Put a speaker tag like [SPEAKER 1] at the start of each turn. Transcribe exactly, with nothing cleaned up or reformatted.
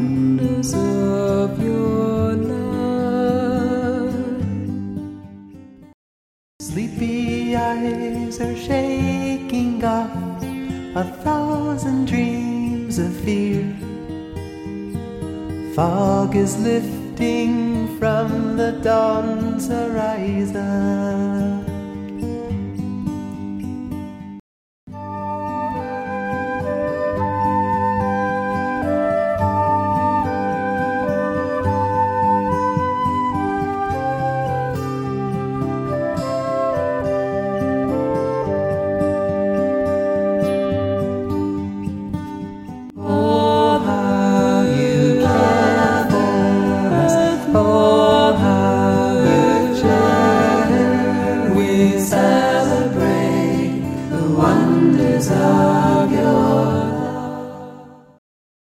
[SPEAKER 1] wonders of your love.
[SPEAKER 2] Sleepy eyes are shaking off a thousand dreams of fear. Fog is lifting from the dawn's horizon.